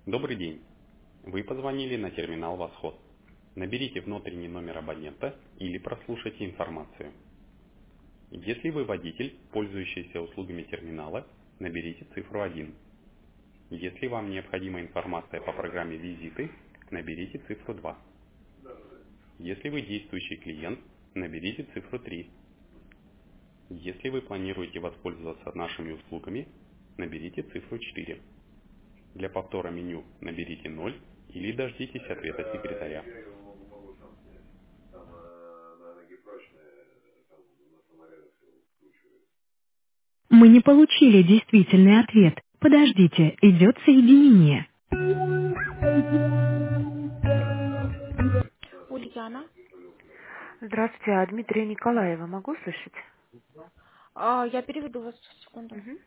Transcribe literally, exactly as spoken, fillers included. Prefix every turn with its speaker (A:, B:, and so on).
A: Добрый день. Вы позвонили на терминал «Восход». Наберите внутренний номер абонента или прослушайте информацию. Если вы водитель, пользующийся услугами терминала, наберите цифру один. Если вам необходима информация по программе «Визиты», наберите цифру два. Если вы действующий клиент, наберите цифру три. Если вы планируете воспользоваться нашими услугами, наберите цифру четыре. Для повтора меню наберите ноль или дождитесь ответа секретаря.
B: Мы не получили действительный ответ. Подождите, идет соединение.
C: Ульяна.
B: Здравствуйте, а Дмитрия Николаева могу слышать?
C: А, я переведу вас в секунду.
B: Мгм.